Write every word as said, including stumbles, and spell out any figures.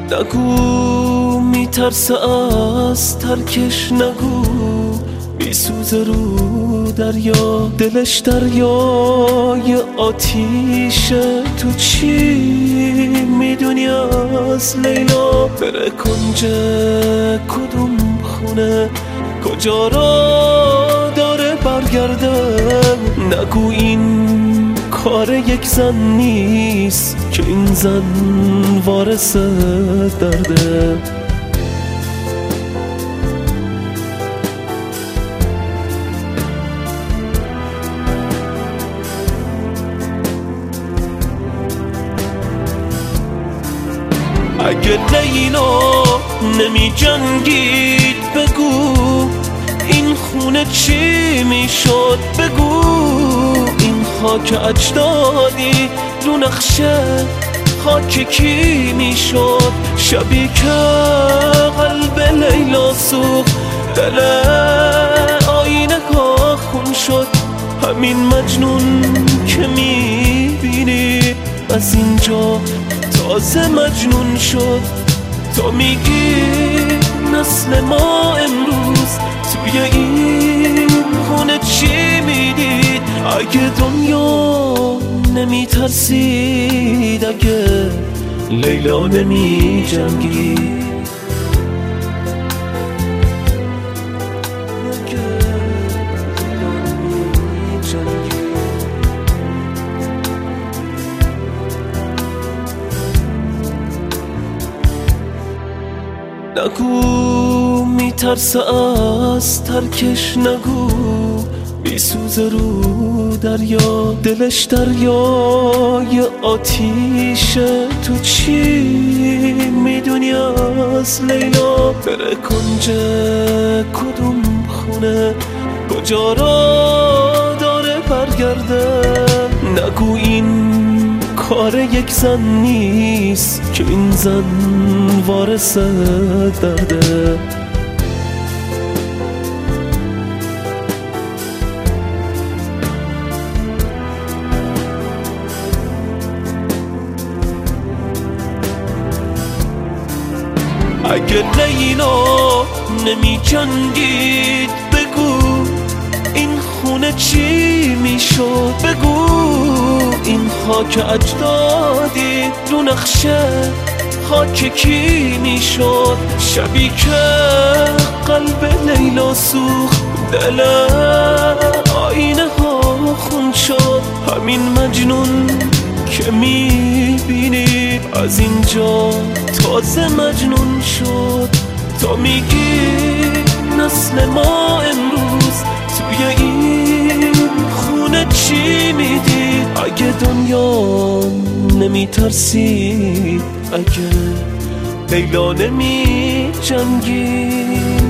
نگو میترسه از ترکش، نگو میسوزه رو دریا، دلش دریای آتیشه. تو چی میدونی از لیلا؟ بره کنج کدوم خونه، کجا را داره برگرده؟ نگو این کار یک زن نیست که این زن وارث درده. اگه لیلا نمی جنگید بگو این خونه چی میشد؟ بگو این خاک اجدادی رو نقشه خاک کی میشد؟ شبی که قلب لیلا سوخت، دل آینه ها خون شد، همین مجنون که میبینی از اینجا تازه مجنون شد. تو میگی نسل ما امروز توی این خونه چی میدید؟ اگه دنیا نمیترسید، اگه لیلا نمی جنگید، نگو میترسه از ترکش، نگو میسوزه رو دریا، دلش دریای آتیشه. تو چی میدونی از لیلا؟ بره کنج کدوم خونه، کجا را داره برگرده؟ نگو این کار یک زن نیست که این زن وارث درده. اگه لیلا نمی جنگید بگو این خونه چی میشد؟ بگو این خاک اجدادی رو نقشه خاک کی میشد؟ شبی که قلب لیلا سوخت، دل آینه ها خون شد، همین مجنون که میبینی از اینجا تازه مجنون شد. تو میگی نسل ما امروز توی این خونه چی میدید؟ اگه دنیا نمیترسید، اگه لیلا نمی جنگید.